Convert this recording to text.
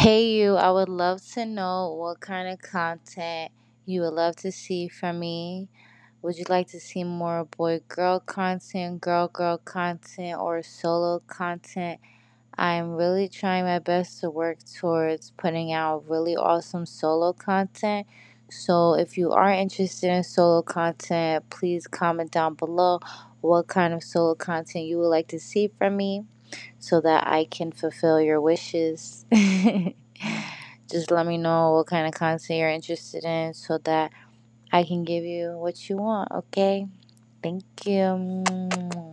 Hey, you, I would love to know what kind of content you would love to see from me. Would you like to see more boy girl content, girl content, or solo content? I'm really trying my best to work towards putting out really awesome solo content. So, if you are interested in solo content, please comment down below what kind of solo content you would like to see from me so that I can fulfill your wishes. Just let me know what kind of content you're interested in so that I can give you what you want, okay? Thank you.